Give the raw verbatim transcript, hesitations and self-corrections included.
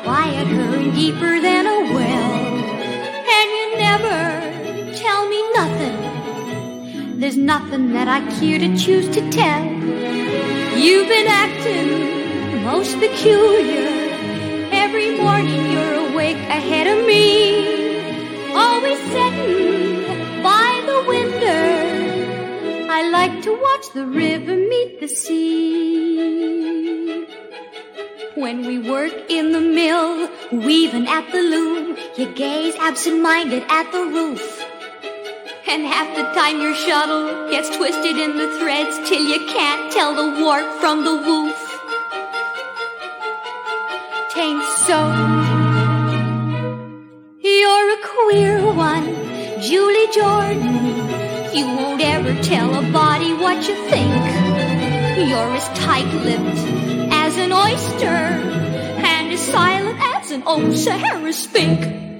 quieter and deeper than a well. And you never tell me nothing. There's nothing that I care to choose to tell. You've been acting most peculiar. Every morning you're awake ahead of me, always sitting by the window. I like to watch the river meet the sea. When we work in the mill, weaving at the loom, you gaze absent-minded at the roof. And half the time your shuttle gets twisted in the threads till you can't tell the warp from the woof. Tain't so. You're a queer one, Julie Jordan. You won't ever tell a body what you think. You're as tight-lipped as an oyster and as silent as an old Sahara skink.